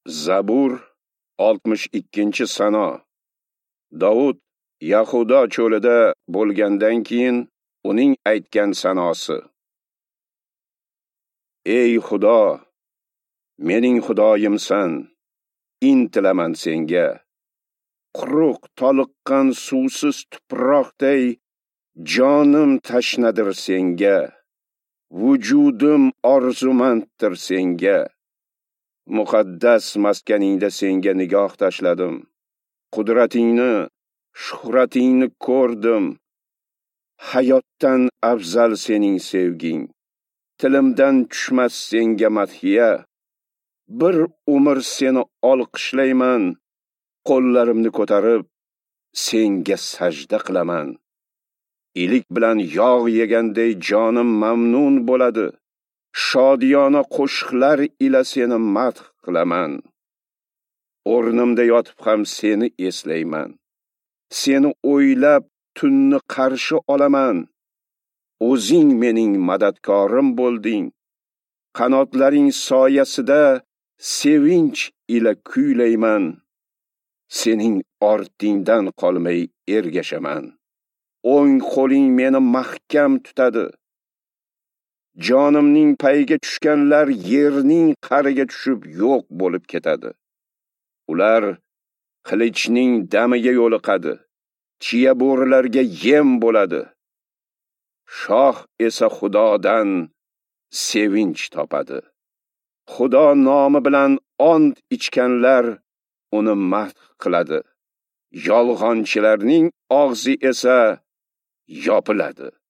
Zabur 62-sano. Davud Yahudo cho'lida bo'lgandan keyin uning aytgan sanosi. Ey Xudo, mening Xudoyimsan, intilaman senga. Quruq toliqqan suvsiz tuproqday jonim tashnadir senga. Vujudim orzumanddir senga. Muqaddas maskaningda senga nigoh tashladim. Qudratingni, shuhratingni ko'rdim. Hayotdan afzal sening sevging. Tilimdan tushmas senga madhiya. Bir umr seni olqishlayman. Qo'llarimni ko'tarib senga sajda qilaman. Ilik bilan yog' yeganday jonim mamnun bo'ladi. Shodiyona qo'shiqlar ila seni madh qilaman. O'rnimda yotib ham seni eslayman. Seni o'ylab tunni qarshi olaman. O'zing mening madadkorim bo'lding. Qanotlaring soyasida sevinch ila kuylayman. Sening ortingdan qolmay ergashaman. O'ng qo'ling meni mahkam tutadi. Jonimning payiga tushganlar yerning qa'riga tushib yo'q bo'lib ketadi. Ular qilichning damiga yo'liqadi. Chiya bo'rilarga yem bo'ladi. Shoh esa Xudodan sevinch topadi. Xudo nomi bilan ont ichganlar uni madh qiladi. Yolg'onchilarning og'zi esa yopiladi.